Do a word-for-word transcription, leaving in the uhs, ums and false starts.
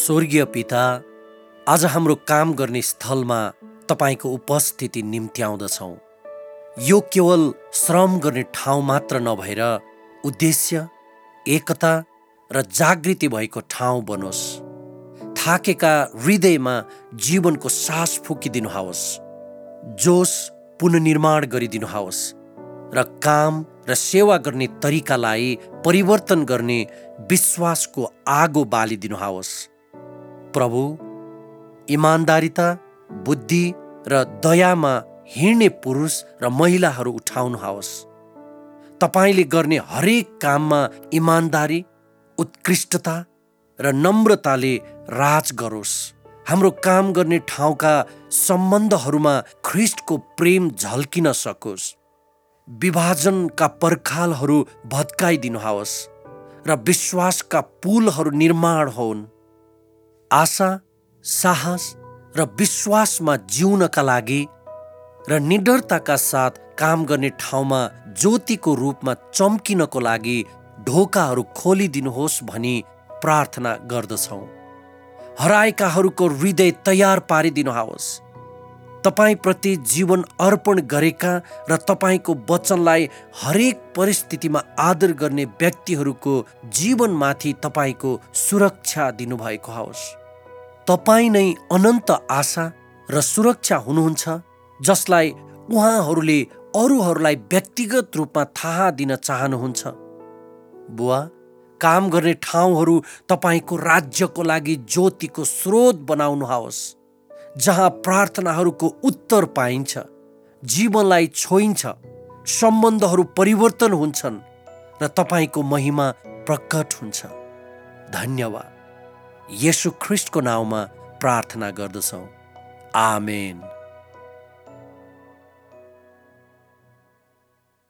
स्वर्गीय पिता, आज हाम्रो काम गर्ने स्थलमा तपाईँको उपस्थिति निम्त्याउँदछौँ। यो केवल श्रम गर्ने ठाउँ मात्र नभएर उद्देश्य, एकता र जागृति भएको ठाउँ बनोस्। थाकेका हृदयमा जीवनको सास फुकिदिनुहोस्, जोस पुनर्निर्माण गरिदिनुहोस् र काम र सेवा गर्ने तरिकालाई परिवर्तन गर्ने विश्वासको आगो बालिदिनुहोस्। प्रभु, इमान्दारिता, बुद्धि र दयामा हिँड्ने पुरुष र महिलाहरू उठाउनुहोस्। तपाईँले गर्ने हरेक काममा इमान्दारी, उत्कृष्टता र नम्रताले राज गरोस्। हाम्रो काम गर्ने ठाउँका सम्बन्धहरूमा ख्रिस्टको प्रेम झल्किन सकोस्। विभाजनका पर्खालहरू भत्काइदिनुहोस् र विश्वासका पुलहरू निर्माण होन्। आशा, साहस र विश्वासमा जिउनका लागि र निडरताका साथ काम गर्ने ठाउँमा ज्योतिको रूपमा चम्किनको लागि ढोकाहरू खोलिदिनुहोस् भनी प्रार्थना गर्दछौँ। हराएकाहरूको हृदय तयार पारिदिनुहोस्। तपाईँप्रति जीवन अर्पण गरेका र तपाईँको वचनलाई हरेक परिस्थितिमा आदर गर्ने व्यक्तिहरूको जीवनमाथि तपाईँको सुरक्षा दिनुभएको होस्। तपाईँ नै अनन्त आशा र सुरक्षा हुनुहुन्छ, जसलाई उहाँहरूले अरूहरूलाई व्यक्तिगत रूपमा थाहा दिन चाहनुहुन्छ। बुवा, काम गर्ने ठाउँहरू तपाईँको राज्यको लागि ज्योतिको स्रोत बनाउनुहोस्, जहाँ प्रार्थनाहरूको उत्तर पाइन्छ, जीवनलाई छोइन्छ, सम्बन्धहरू परिवर्तन हुन्छन् र तपाईँको महिमा प्रकट हुन्छ। धन्यवाद। येशू ख्रिस्टको नाउँमा प्रार्थना गर्दछौँ। आमेन।